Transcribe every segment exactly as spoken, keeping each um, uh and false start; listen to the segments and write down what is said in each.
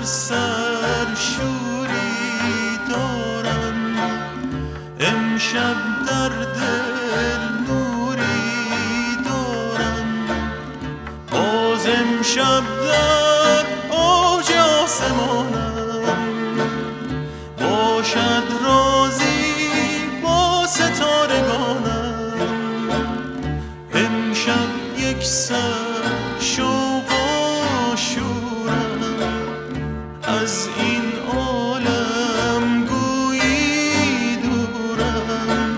سر شوری دارم، امشب در دل نوری دارم، باز امشب در اوج آسمانم، باشد رازی با ستارگانم، امشب یک سر شوق و شورم، از این عالم گویی دورم.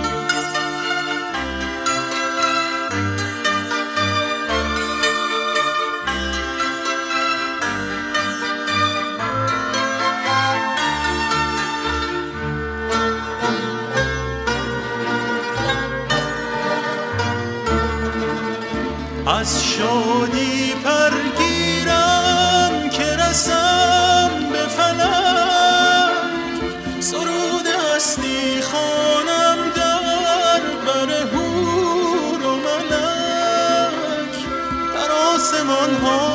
از شادی پرگیرم که رسم به فلک، سرود هستی خوانم در بر حور و ملک، در آسمان ها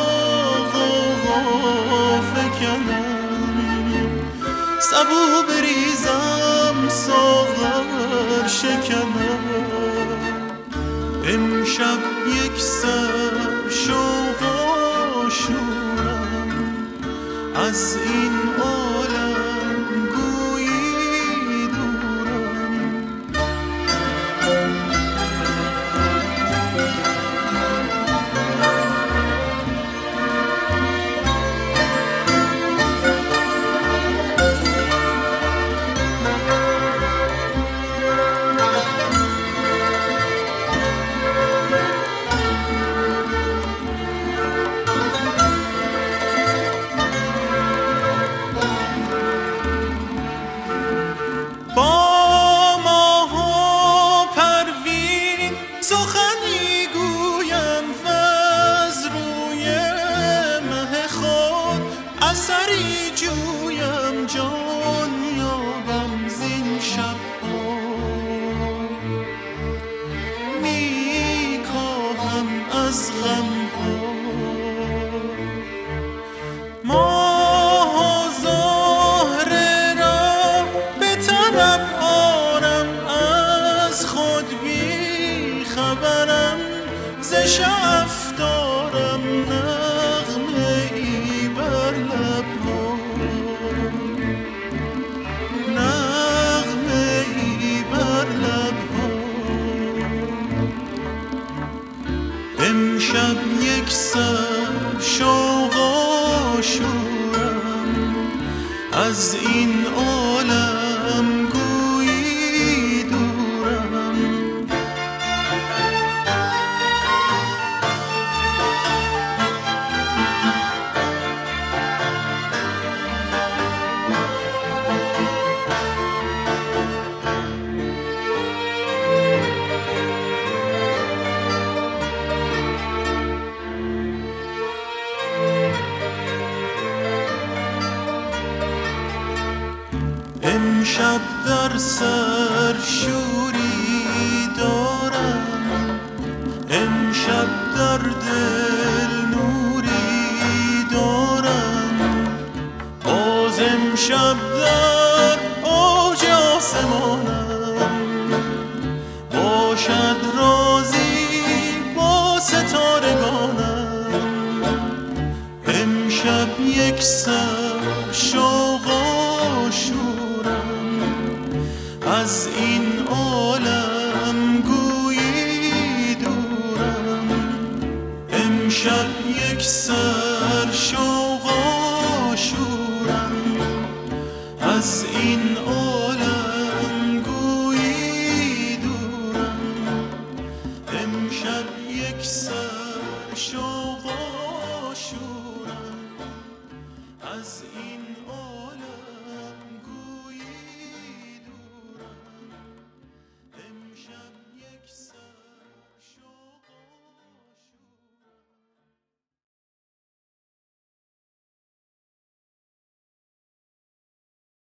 غوغا فکنم، سبو بریزم ساغر شکنم، امشب یک سر شوق و شورم، از این عالم گویی دورم. سخنی گویم وز روی مه خود، اثری جویم جان یابم زین شب‌ها، می کاهم از غم‌ها ماه و زهره را به طرب آرم، از خود بی خبرم ز شعف دارم نغمه ای بر لب‌ها، نغمه ای بر لب‌ها، امشب یک سر شوق و شورم، از این عالم گویی دورم. امشب در سر شوری دارم، امشب در دل نوری دارم، باز امشب در اوج آسمانم، باشد رازی با ستارگانم، امشب یک سر شوق و شورم، از این عالم گویی دورم، امشب یک سر شوق و شورم، از این عالم گویی دورم، امشب یک سر شوق